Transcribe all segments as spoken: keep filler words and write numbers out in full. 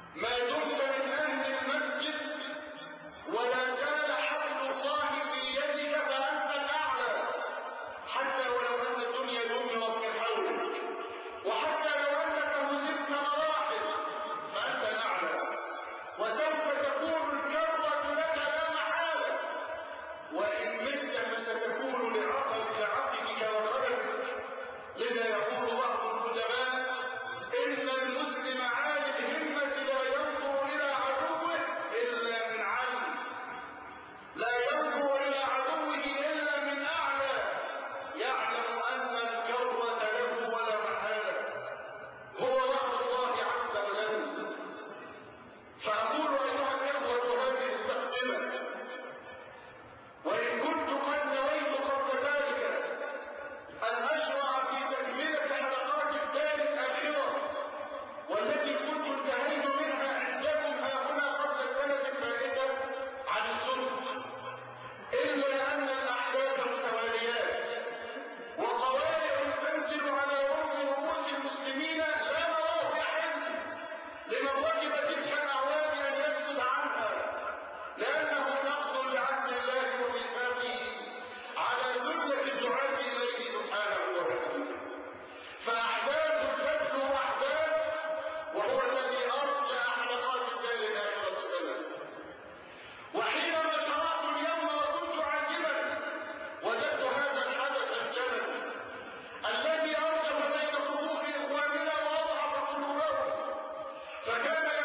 ما دمت من أهل المسجد ولا زال حبل الله في يدك فأنت الأعلى، حتى ولو أن الدنيا دمرت من حولك، وحتى لو أنك هزمت مراحل فأنت الأعلى، وسوف تكون الكرة لك لا محالة، وإن مت فستكون لعقب لعقبك وخلفك. لذا يقول بعض القدماء إن المسلم عالي الهمة لا ينظر إلى عدوه إلا من علم، لا ينظر إلى عدوه إلا من أعلى، يعلم أن الكرة له ولا محالة، هو وعد الله عز وجل. فأقول أيها الإخوة هذه التقدمة، وإن كنت قد نويت قبل ذلك أن أشرع في تكملة حلقات الدار الآخرة والتي كنت انتهيت منها عندكم ها هنا قبل السنة الفائتة عن السلط، إلا أن الأحداث متواليات وقوارع تنزل على رؤوس المسلمين لا نراه يحل لمن ركب تلك الأعوام أن يسجد عنها، لأنه نقض لعهد الله وميثاقه على سنة الدعاة إليه سبحانه وتعالى. فأحداث تتلو أحداث، وهو الذي أرجع حلقات الدار الآخرة سنة. وحينما شرعت اليوم وكنت عاجبا وجدت هذا الحدث الجلل الذي أرجف بين صفوف إخواننا وأضعف قلوبهم، فكان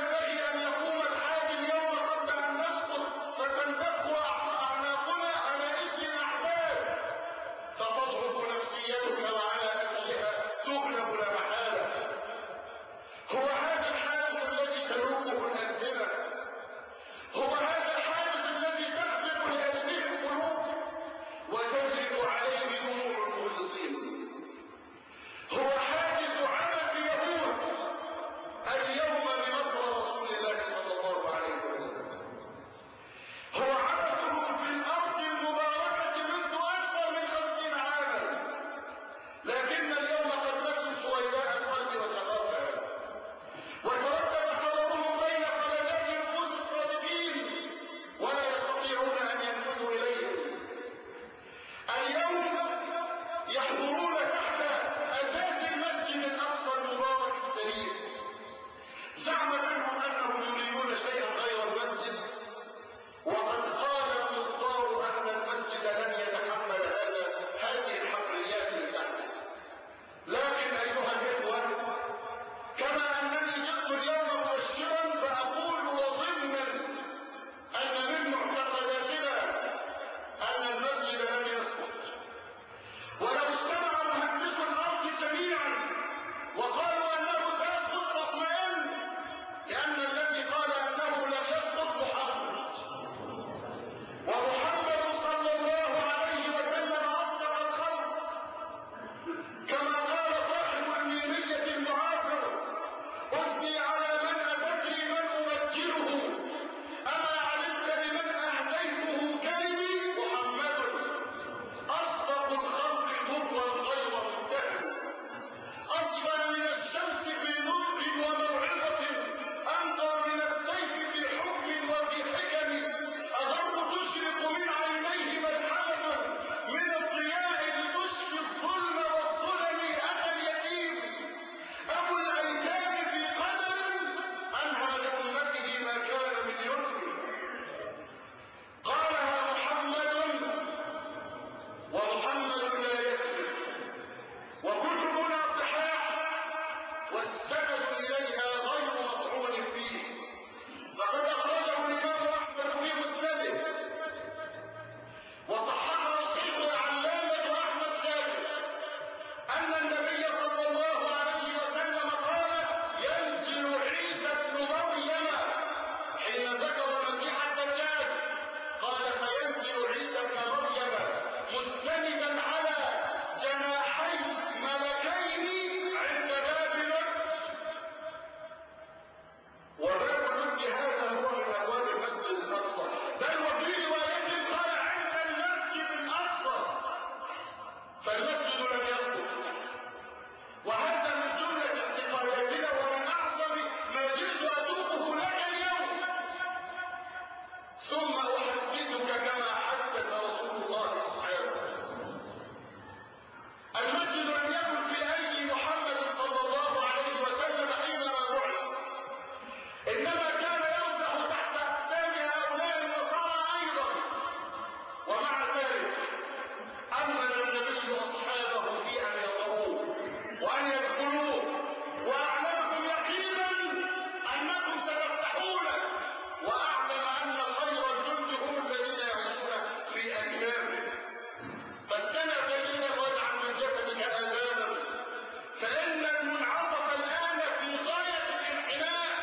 إنما كان يمزح تحت أقدام هؤلاء النصارى أيضا. ومع ذلك أمن النبي أصحابه في أن يطروه وأن يدخلوه، وأعلمهم يقينا أنكم ستفتحونه، وأعلم أن خير الجند هم الذين يعيشون في أكنافه. فاستمع جيدا واجعل من جسدك آذانا، فإن المنعطف الآن في غاية الانحناء.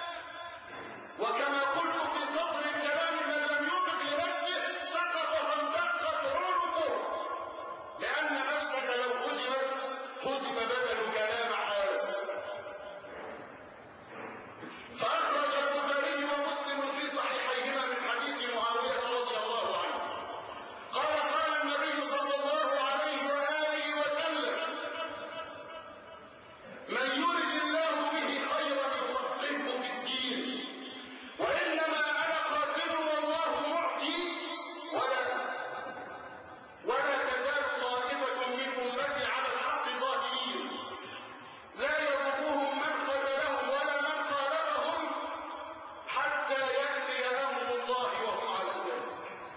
وكما قلت في سطر الكلام، من لم يدرك لنفسه سقط فانتقت عنقه، لأن نفسك لو هزمت هزم بدل كلام حالك. فأخرج البخاري ومسلم في صحيحيهما من حديث معاوية رضي الله عنه قال قال النبي صلى الله عليه وآله وسلم: من يرد الله به خيرا يفقهه في الدين، وإنما أنا قاسم والله معطي، ولا ولا تزال طائفة من أمتي على الحق ظاهرين لا يضرهم من خذلهم ولا من خالفهم حتى يأتي أمر الله وهم على ذلك.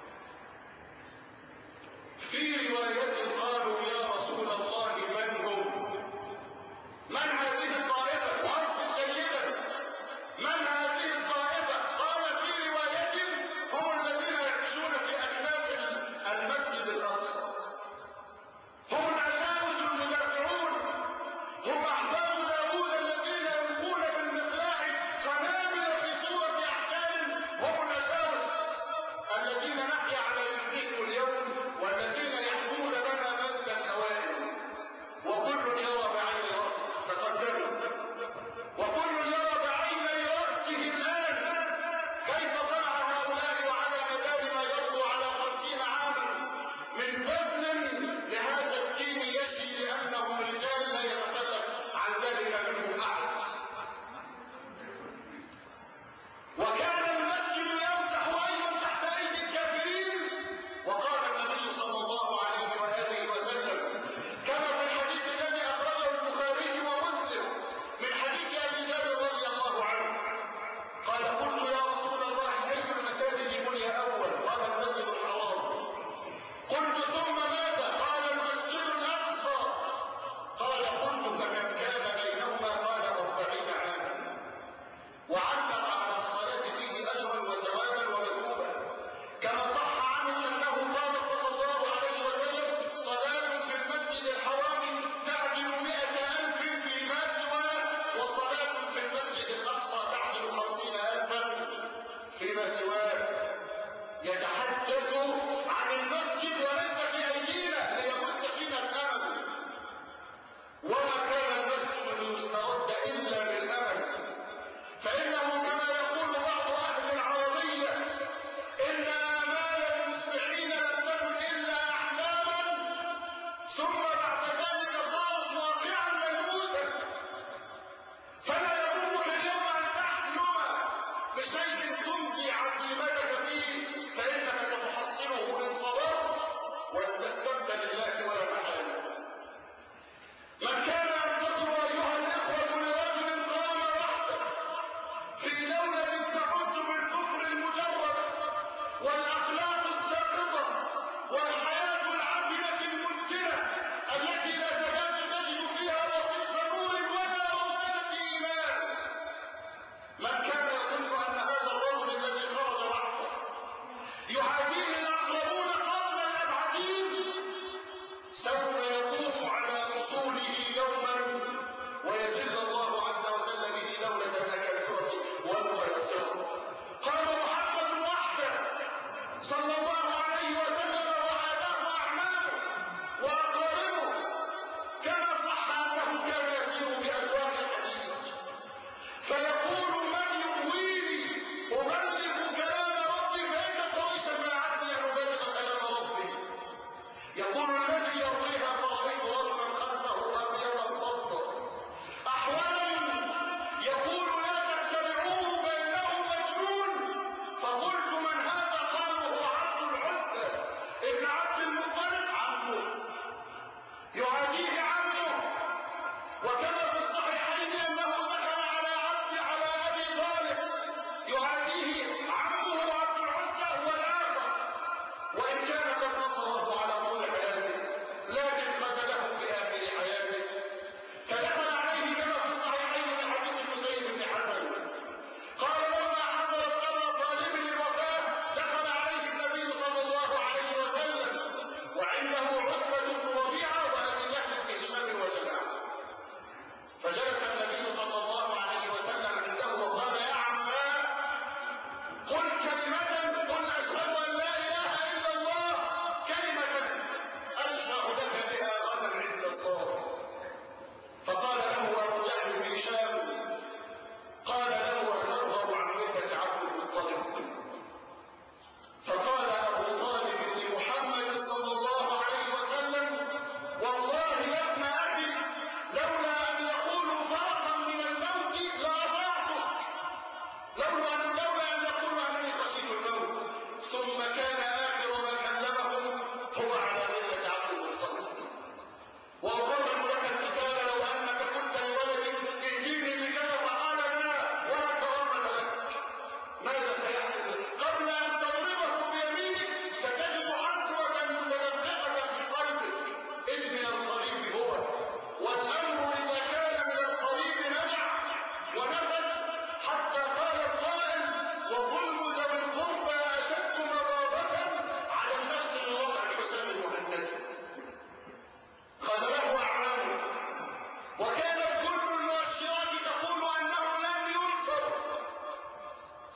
في رواية قالوا يا رسول الله من هم؟ من هذه الطائفة؟ وأنصت جيدا، من هذه الطائفة؟ قال في رواية هم الذين يعيشون في أكناف المسجد الأقصى، هم العساوس المدافعون، هم أحباب داوود الذين يلقون بالمقلاع قنابل في صورة أحكام، هم العساوس الذين نحيا على ذكرهم اليوم والذين يحمون لنا مسك الأوائل. وكل يرى بعين رأسه، تقدموا، وكل يرى بعين رأسه الآن كيف صنع هؤلاء وعلى مدار ما يبدو على خمسين عاما من بذل لهذا الدين يشي لأنهم رجال لا يتخلف عن ذلك منهم أحد. وكان المسجد يمسح أيضا تحت أيدي الكافرين. وقال النبي صلى الله عليه وآله وسلم كما في الحديث الذي أخرجه البخاري ومسلم من حديث أبي ذر رضي الله عنه قال: قلت يا رسول الله أي المساجد بني أول؟ قال: المسجد الحرام. قلت ثم ماذا؟ قال: المسجد الأقصى. قال: قلت فكم كان بينهما؟ قال: أربعين عاما. وعلق على الصلاة فيه أجرا وثوابا ومثوبا، كما صح عنه أنه قال صلى الله عليه وسلم: صلاة في المسجد الحرام تعدل مئة ألف فيما سواه، وصلاة في المسجد الأقصى تعدل خمسين ألفا فيما سواه. يتحدث عن المسجد وليس في أيدينا ليبث فينا الأمل، وما كان المسجد ليسترد إلا بالأمل، فإنه كما يقول بعض أهل العربية: إن آمال المصلحين لم تكن إلا أحلاما، ثم بعد ذلك صارت واقعا ملموسا. فلا يضرك اليوم أن تحلم بشيء تمضي عزيمتك فيه، فإنك ستحصله إن صبرت واستسلمت لله ولا محالة. من كان ينتصر أيها الإخوة لرجل قام وحده في دولة تعد بالكفر المجرد والأخلاق الساقطة والحياة العافية المنكرة التي لا تكاد تجد فيها بصيص نور ولا رسالة إيمان، من كان يظن أن هذا الرجل الذي خرج وحده يعاديه الأقربون قبل الأبعدين سوف يقوم على أصوله يوما ويذل الله عز وجل به دولة الأكاذيب والميسرة. قال محمد وحده صلى الله عليه وسلم وعاداه أعماله وأقاربه، كما صح أنه كان يسير بأسواق الحديث فيقول: من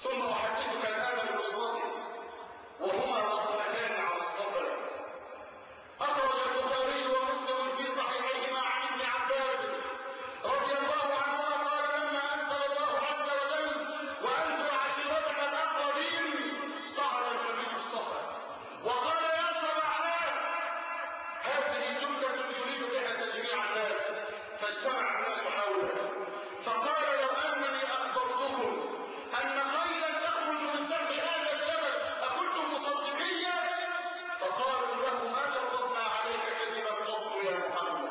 ثم أحدثك الآن بأسرته وهما مقبلتان على الصبر. أخرج البخاري ومسلم في صحيحيهما عن ابن عباس رضي الله عنهما قال لما أنزل الله عز وجل وأنذر عشيرتك الأقربين صعد النبي الصفا وقال يا سمعان. هذه جملة يريد بها تجميع الناس فاجتمع الناس حوله فقال لو أنني أخبرتكم أن خيلا تخرج من سفح هذا الجبل أكنتم مصدقين؟ فقالوا له ما جربنا عليك كذبا قط يا محمد.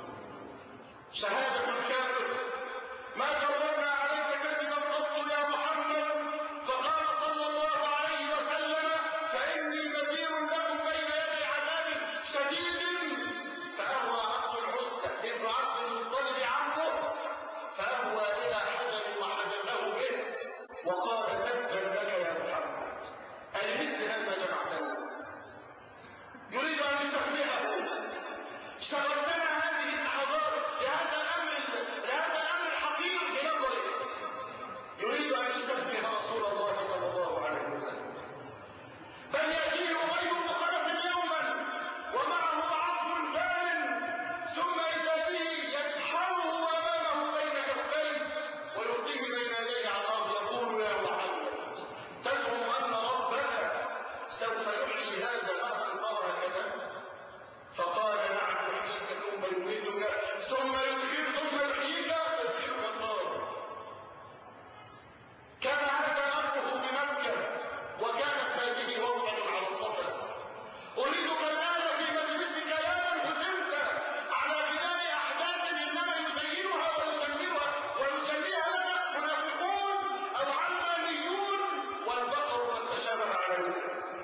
شهادة الكافر ما جربنا عليك كذبا قط يا محمد. فقال صلى الله عليه وسلم فإني نذير لكم بين يدي عذاب شديد. فأهوى عبد العزى ابن عبد المطلب عمه فأهوى إلى حجر وحدثه به وقال تبا لك يا محمد ألمثل هذا جمعتنا. يريد أن يستخدمه. شغلتنا هذه اللحظات لهذا الأمر لهذا الأمر الحقير بنظره. يريد أن يستخدم رسول الله صلى الله عليه وسلم. بل يأتيه غير مخلف يوما ومعه عصف بال ثم إذا به يدحره أمامه بين كفيه ويلقيه بين يديه على الأرض يقول يا محمد تزعم أن ربك سوف يحيي هذا بعد أن صار هكذا؟ فقال نعم يحييك ثم يميتك ثم يحييك ثم يحييك فيدخلك النار. كان هذا أمره بمكة وكانت هذه موطن على الصفا. أريدك الآن في مجلسك لا تنهزمت على بناء أحداث إنما يزينها ويجملها ويجليها لنا منافقون أو علمانيون والبقر قد تشابه عليهم.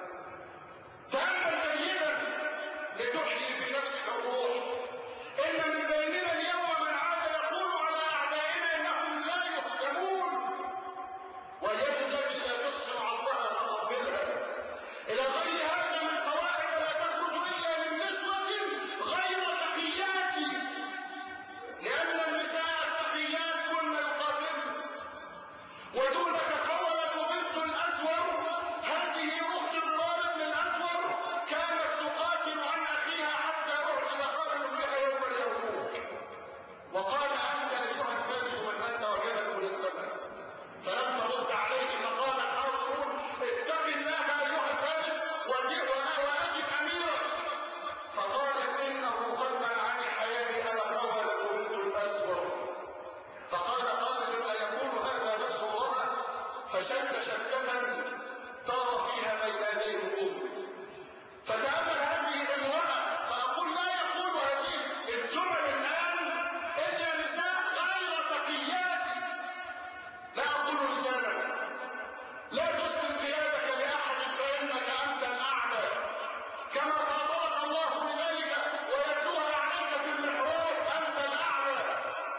تأمل جيدا لتحيي في نفسك الروح. إن من بيننا اليوم من عاد يقول على أعدائنا إنهم لا يهزمون واليد التي لا تقسم عرضها نقبلها. إلى غير هذا من قواعد لا تخرج إلا من نسوة غير تقيات لأن النساء التقيات كن يقاتلن. ودونك خولة بنت الأسود هذه أخت الطالب بن الأسود كانت تقاتل عن أخيها حتى أعجب خالد بها يوم اليرموك وقال أنت أيها الفارس من أنت وجدك للزمن. فلما رد عليه فقال الحاضرون اتق الله أيها الفارس وأجب أميرك. فقالت إنه قد منعني حيائي أنا خولة بنت الأسود. فقال خالد أيكون هذا نفس الله؟ فشد شدة طار فيها بين يدي الركوب. فتأمل هذه الامرأة فأقول لا يقول هذه الجمل الآن إلا نساء غير تقيات. لا أقول رجالا لا تسلم ثيابك لأحد فإنك أنت الأعلى كما خاطبك الله بذلك ويتلوها عليك في المحراب أنت الأعلى.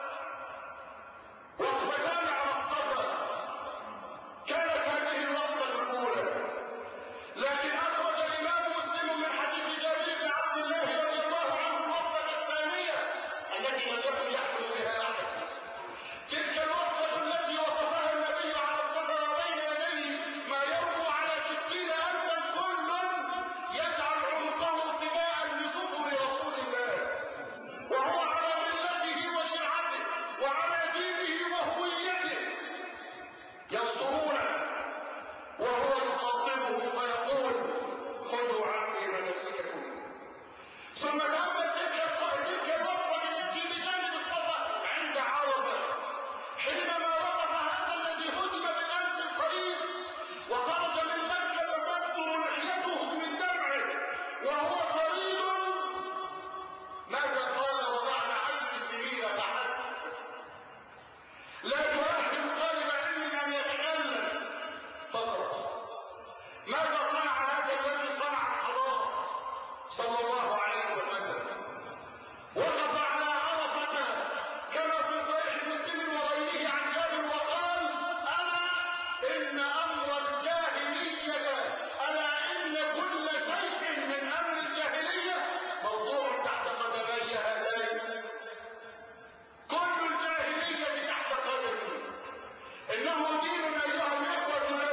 وقفتان على الصفا كانت هذه اللفظة الأولى. لكن أخرج الإمام مسلم من حديث جابر بن عبد الله رضي الله عنه اللفظة الثانية التي لم يكن يحكم بها أحد. تلك اللفظة التي وقفها النبي على الصفا وبين يديه ما يربو على ستين ألفا كل يجعل عنقه ابتداء لصبر رسول الله وهو على ملته وشرعته وعلى دينه وهويته ينصرونه وهو يخاطبه فيقول خذوا عني مناسككم. ثم تأمل تلك الوقفة التي بجانب الصفا عند عرفة حينما وقف هذا الذي هزم بالأمس القريب وخرج من مكة تقطر لحيته من دمعه وهو قريب. ماذا قال وبعد عشر سنين فحسب؟ لا تؤهل طالب علم أن يتكلم فقط. ماذا صنع هذا الذي صنع الحضارة صلى الله عليه وسلم؟ وقف على عرفة كما في صحيح مسلم وغيره عن جابر وقال ألا إن أمر الجاهلية ألا إن كل شيء من أمر الجاهلية موضوع تحت قدمي هذين. كل الجاهلية تحت قدمي. إنه دين أيها الإخوة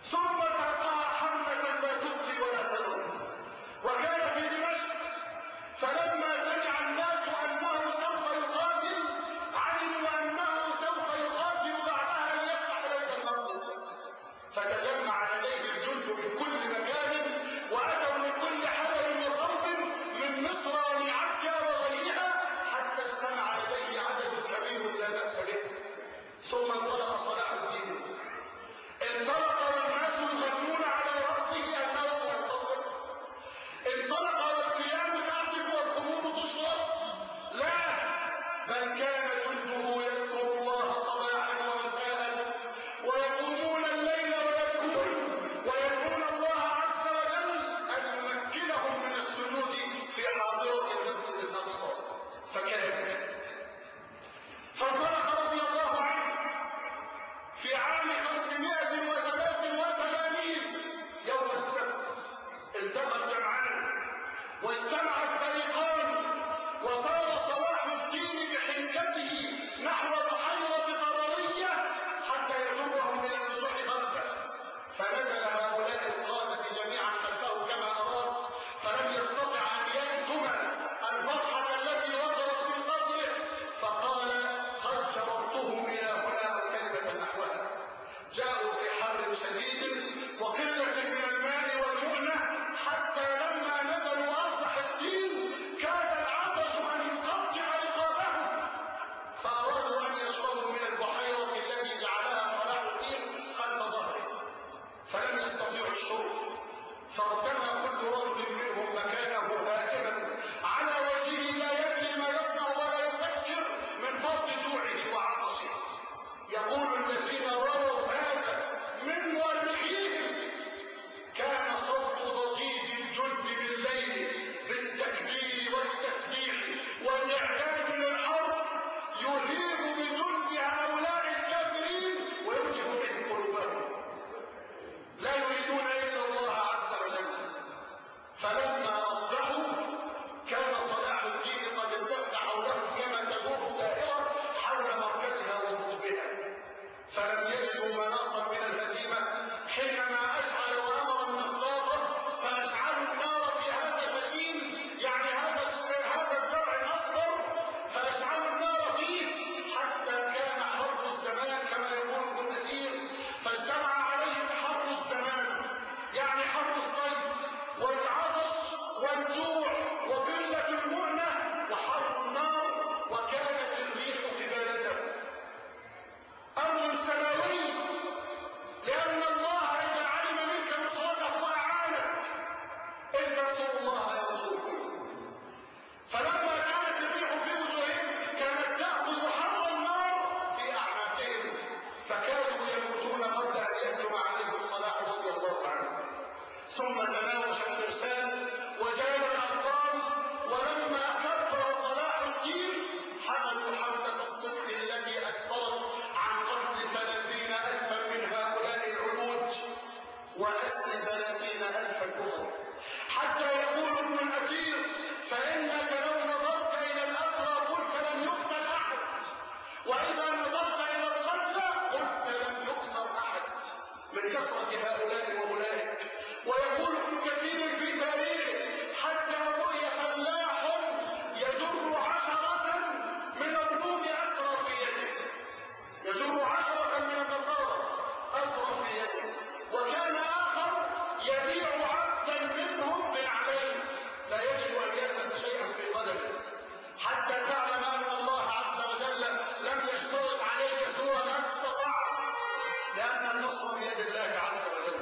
ثم ساقها حملة لا تبقي ولا تذر. وكان في دمشق، فلما سمع الناس أنه سوف يقاتل علموا أنه سوف يقاتل بعدها ليفتح بيت المقدس، فتجمع لديه الجند من كل مكان وأتوا من كل حدث وصوب من مصر ومن عكا وغيرها حتى اجتمع لديه عدد كبير لا بأس به. ثم انطلق صلاح الدين، انطلق والناس يغنون على رأسه أنه سينتصر، انطلق والقيام تعزف والخمور تشرب، لا، بل كان جنده يذكر الله صباحا ومساء ويقومون الليل ويبكون ويدعون الله عز وجل أن يمكنهم من السجود في حاضرة المسجد الأقصى. فكان فانطلق رضي الله عنه في عام خمسمائة وثلاث وثمانين يوم السبت التقى الجمعان واجتمع الفريقان، وصار صلاح الدين بحنكته نحو بحيرة قرارية حتى يجرهم من النزوح غربا. فنزل هؤلاء القادة جميعا خلفه كما أراد، فلم يستطع أن يكتم الفرحة التي وقرت في صدره، فقال قد جررتهم إلى هنا أو كلمة نحوها. جاءوا في حر شديد وقلة من الماء والمؤنة، حتى لما نزلوا أرض حدين كاد العطش أن يقطع رقابهم، فأرادوا أن يشربوا من البحيرة التي جعلها صلاح الدين خلف ظهره، فلم يستطيعوا الشرب، فارتمى كل رجل منهم مكانه هاكما على وجهه لا يدري ما يصنع ولا يفكر من فرط جوعه وعطشه. يقول الذين رأوا هذا من مؤرخيهم كان صوت ضجيج الجند بالليل بالتكبير والتسبيح والإعداد للحرب يهيب بجند هؤلاء الكافرين ويوجب بهم قلوبهم، لا يريدون إلا الله عز وجل. فلما أصبحوا كان صلاح الدين قد اتفق حولهم كما تدور الدائرة حول مركزها وقطبها، فلم يجدوا مناصا من الهزيمة حينما أشعل وأمر النقاطة فأشعلوا النار في هذا الفسيل، يعني هذا هذا الزرع الأصفر، فأشعلوا النار فيه حتى كان حر الزمان كما يقول ابن كثير، فاجتمع عليه حر الزمان يعني حر الصيف والعطش والجوع وقلة المؤنة وحر النار، وكانت الريح قبالته. أمر سماوي، لأن الله إذا علم منك نصرته أعانك، إن تنصروا الله ينصركم. فلما كانت الريح في وجوههم كانت تأخذ حر النار في أعناقهم، فكانوا يموتون قبل أن يهجم عليهم صلاح رضي الله عنه. ثم تناوش الفرسان وجال الأبطال، ولما كبر صلاح الدين حملوا حملة الصدق التي أسفرت عن قتل ثلاثين ألفا من هؤلاء العلوج وأسر ثلاثين ألف كفر، حتى يقول ابن الأثير فإنك لو نظرت إلى الأسرى قلت لم يقتل أحد، وإذا نظرت إلى القتلى قلت لم يكسر أحد من كثرة هؤلاء وأولئك. ويقول ابن كثير في تاريخه حتى رؤي فلاح يجر عشرة من الروم أسرى في يده، يجر عشرة من النصارى أسرى في يده، وكان آخر يبيع عبدا منهم بنعلين لا يجب أن يلبس شيئا في قدمه، حتى تعلم أن الله عز وجل لم يشترط عليك سوى ما استطعت، لأن النصر بيد الله عز وجل.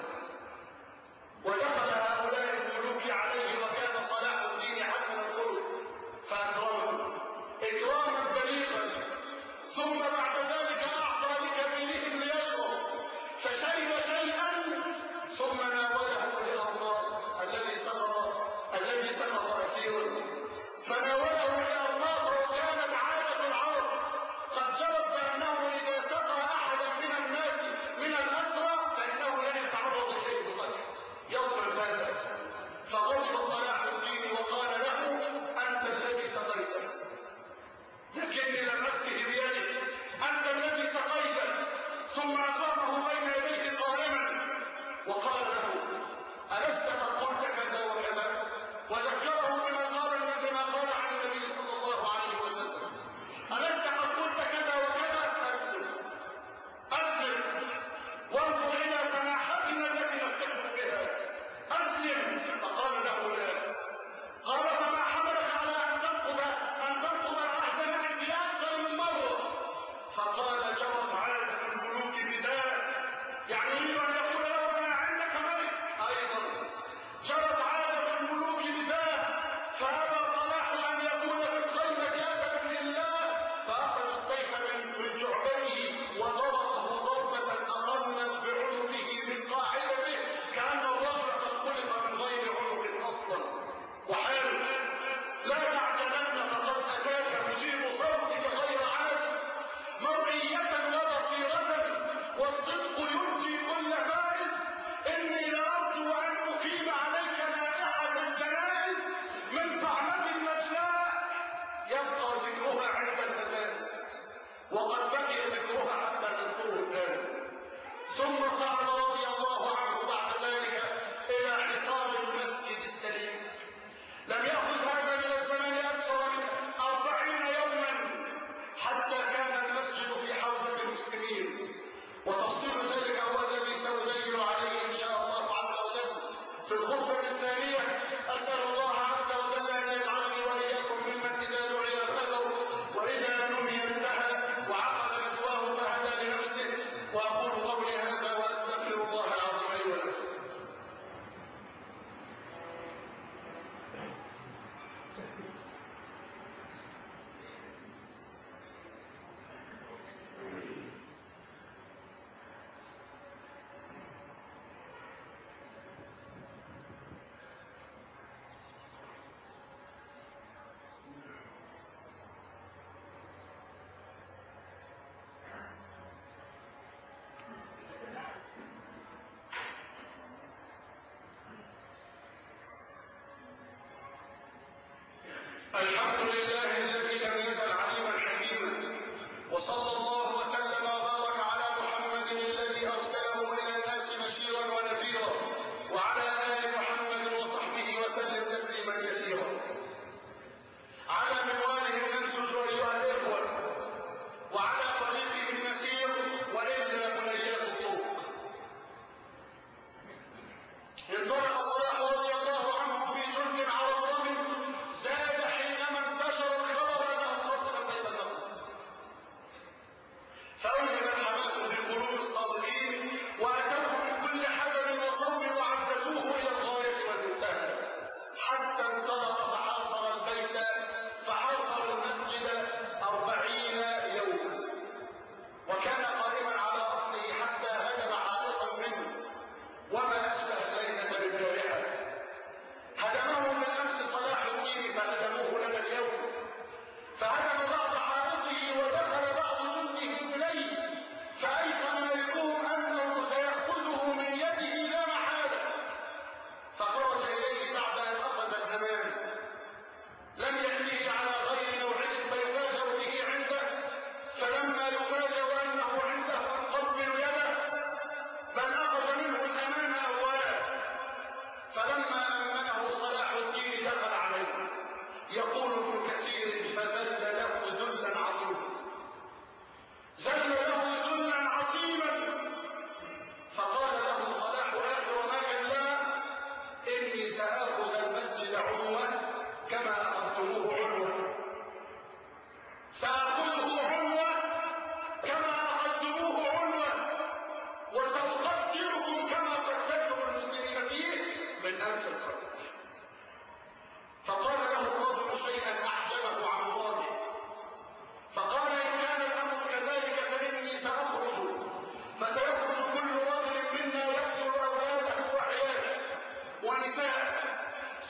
ودخل هؤلاء الملوك عليه وكان صلاح الدين حسن الخلق فأكرمهم إكراما بليغا، ثم بعد ذلك أعطى لكبيرهم ليشرب فشرب شيئا ثم ناوله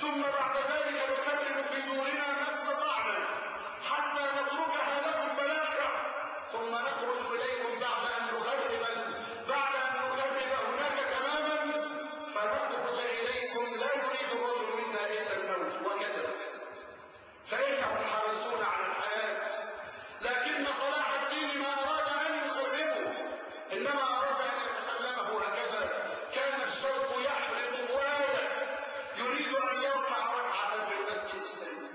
ثم بعد ذلك نكرر في دورنا ما استطعنا حتى نتركها لكم بلاغا، ثم نخرج اليكم بعد ان نخرب بعد ان نخرب هناك تماما، فنخرج اليكم لا يريد الرجل منا الا الموت وكذا. فانهم حريصون على الحياه، لكن صلاح الدين ما اراد ان يخربه، انما اراد ان يتسلمه هكذا. كان الشوق يحرق فؤاده يريد ان يرفع ركعه في المسجد السليم،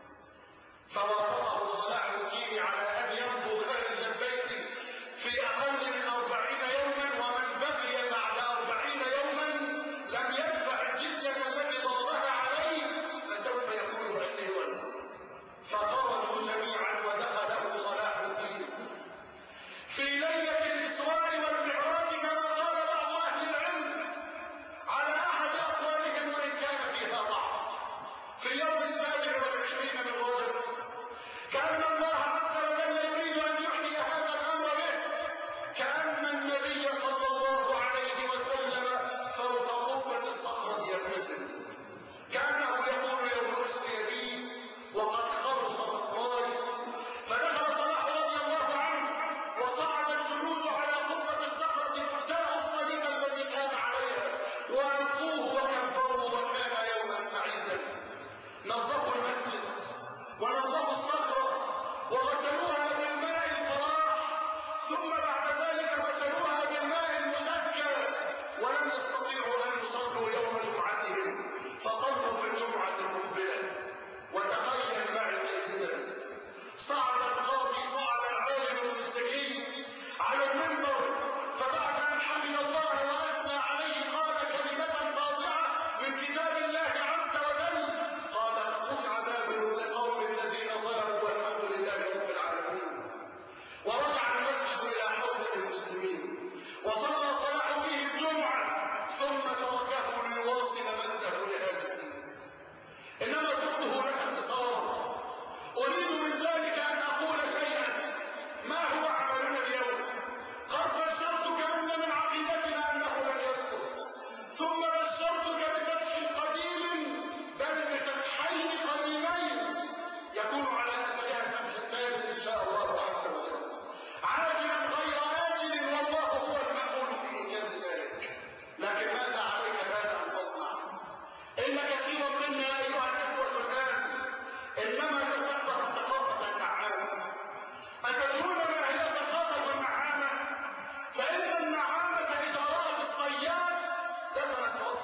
فوافقه صلاح الدين على ان يمضوا خارج البيت في اقل من أربعين يوما، ومن بقي بعد أربعين يوما لم يدفع الجزيه التي ضربها عليه فسوف يكون اسيرا. فخرجوا جميعا ودخله صلاح الدين في ليله الاسراء والمعراج كما قال بعض اهل العلم على احد اقوالهم وان كان فيها ضعف، في اليوم السابع والعشرين من رجب، كان الله عز وجل يريد ان يحيي هذا الامر به، كان النبي صلى الله عليه وسلم فوق قبه الصخره يبتسم، كانه يقول يوم اسري بي وقد خلص مصراي. فدخل صلاح رضي الله عنه وصعد الجنود على قبه الصخره فاختلعوا الصليب الذي كان عليها والقوه وكبروا، وكان يوما سعيدا. نظفوا المسجد ونظفوا الصخره وغسلوها بالماء الفراح، ثم بعد ذلك غسلوها بالماء المزكى، ولم يستطيعوا ان يصلوا يوم جمعتهم فصلوا في الجمعه المقبله. وتخيل معي جيدا، صعد القاضي صعد العالم المسكين على المنبر، فبعد ان حمد الله واثنى عليه قال كلمه فاضعه من كتاب الله عز وجل، قال قطع دابر لقوم الذين ظلموا والحمد لله رب العالمين. ورجع المسجد الى حوزه المسلمين وصلى صلاح فيه الجمعه، ثم تركه ليواصل مجده لهذا الدين. انما تقوله لك اختصارا، اريد من ذلك ان اقول شيئا ما هو عملنا اليوم. قد بشرتك ان من عقيدتنا انه لن يسقط، ثم بشرتك بفتح قديم بل بفتحين قديمين يكون على اثرها الفتح السادس ان شاء الله عز وجل، عاجلا غير آجل، والله هو المأمون في انجاز ذلك. لكن ماذا عليك ماذا ان تصنع؟ ان كثيرا منا ايها الاخوه الان انما تثقف ثقافه النعامه. اتدرون ما هي ثقافه النعامه؟ فان النعامه اذا رات الصياد دفنت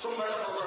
ثم لفظ